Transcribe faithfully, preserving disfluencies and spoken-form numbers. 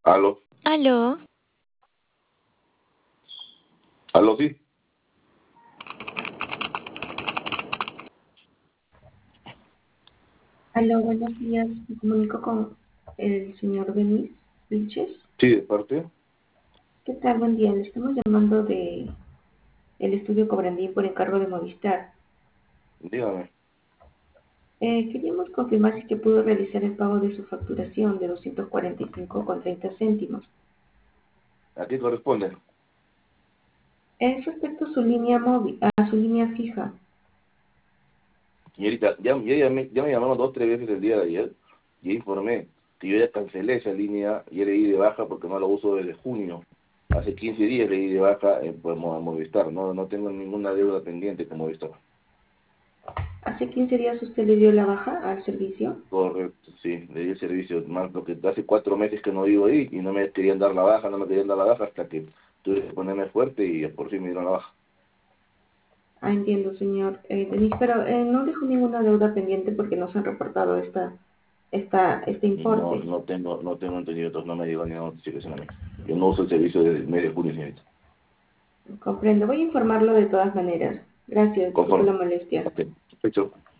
Aló, Aló, aló, sí. Aló, buenos días. Me comunico con el señor Denis Vilches. Sí, de parte. ¿Qué tal? Buen día. Le estamos llamando de el estudio Cobrandín por encargo de Movistar. Dígame. Eh, queríamos confirmar si que pudo realizar el pago de su facturación de doscientos cuarenta y cinco con treinta céntimos. ¿A qué corresponde? Es respecto a su línea móvil, a su línea fija. Señorita, ya, ya, llamé- ya me llamaron dos, tres veces el día de ayer y informé que yo ya cancelé esa línea y ya le di de baja porque no la uso desde junio. Hace quince días le di de baja en pues, Mo- Movistar. No, no tengo ninguna deuda pendiente con Movistar. Hace quince días usted le dio la baja al servicio. Correcto, sí, le di el servicio. Más lo que hace cuatro meses que no vivo ahí y no me querían dar la baja, no me querían dar la baja hasta que tuve que ponerme fuerte y por fin me dieron la baja. Ah, entiendo, señor eh, Denis, pero eh, no dejó ninguna deuda pendiente porque no se han reportado esta, esta, este No, importe. no tengo, no tengo entendido, entonces no me llegó ninguna notificación a mí. Yo no uso el servicio desde el mes de junio, señorita. Comprendo. Voy a informarlo de todas maneras. Gracias. Disculpe Conforme. la molestia. Ok, perfecto.